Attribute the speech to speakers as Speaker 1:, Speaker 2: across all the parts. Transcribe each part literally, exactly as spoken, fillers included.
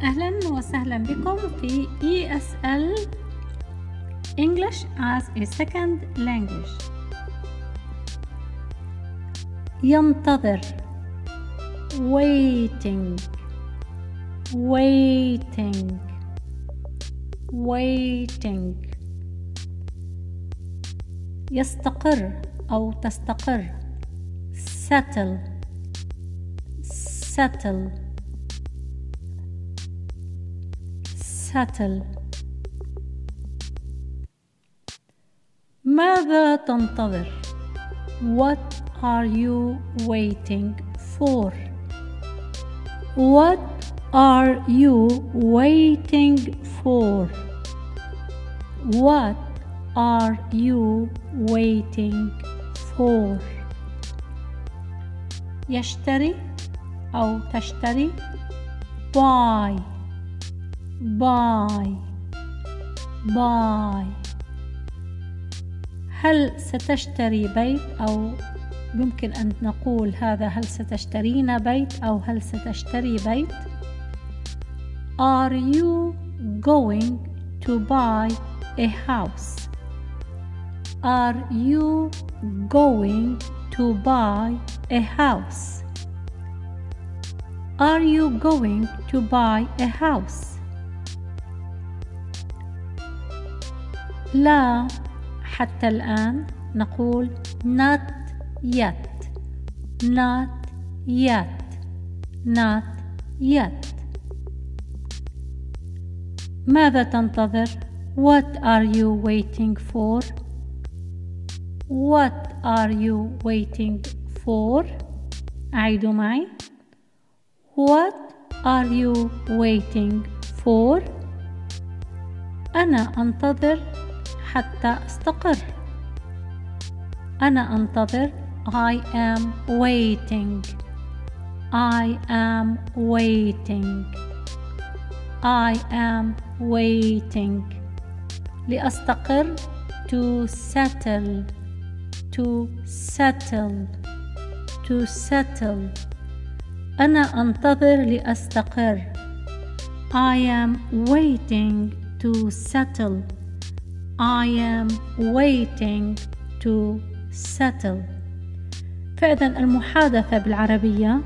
Speaker 1: أهلا وسهلا بكم في إي إس إل English as a Second Language. ينتظر waiting waiting waiting. يستقر أو تستقر settle settle settle. ماذا تنتظر؟ What are you waiting for? What are you waiting for? What are you waiting for? يشتري أو تشتري buy buy buy. هل ستشتري بيت أو يمكن أن نقول هذا هل ستشترين بيت أو هل ستشتري بيت. Are you going to buy a house? Are you going to buy a house? Are you going to buy a house? لا حتى الآن نقول not yet not yet not yet. ماذا تنتظر؟ What are you waiting for? What are you waiting for? أعيدوا معي. What are you waiting for? أنا أنتظر حتى أستقر. أنا أنتظر I am waiting I am waiting I am waiting. لأستقر to settle to settle to settle. أنا أنتظر لأستقر. I am waiting to settle I am waiting to settle. فإذا المحادثة بالعربية: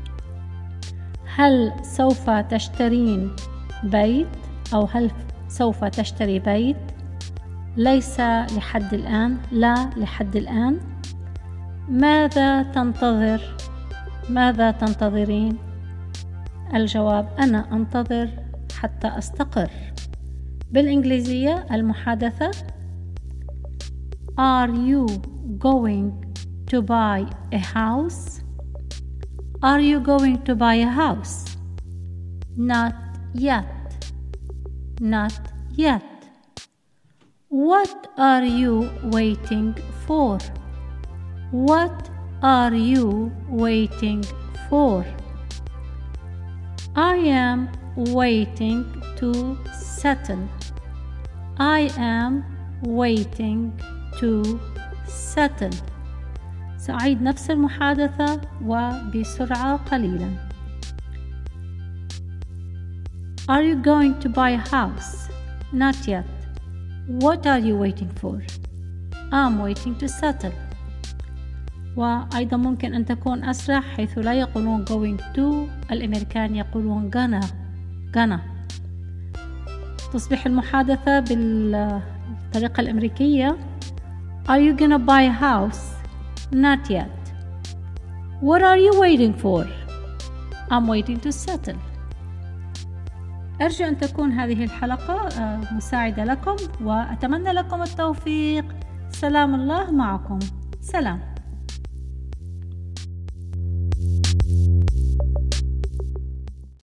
Speaker 1: هل سوف تشترين بيت أو هل سوف تشتري بيت؟ ليس لحد الآن، لا لحد الآن. ماذا تنتظر؟ ماذا تنتظرين؟ الجواب: أنا أنتظر حتى أستقر. بالإنجليزية المحادثة: Are you going to buy a house? Are you going to buy a house? Not yet. Not yet. What are you waiting for? What are you waiting for? I am waiting to settle. I am waiting to settle. سأعيد نفس المحادثة وبسرعة قليلا. Are you going to buy a house? Not yet. What are you waiting for? I'm waiting to settle. وأيضا ممكن أن تكون أسرع حيث لا يقولون going to، الأمريكان يقولون gonna gonna. تصبح المحادثة بالطريقة الأمريكية: Are you gonna buy a house? Not yet. What are you waiting for? I'm waiting to settle. أرجو أن تكون هذه الحلقة مساعدة لكم وأتمنى لكم التوفيق. سلام الله معكم. سلام.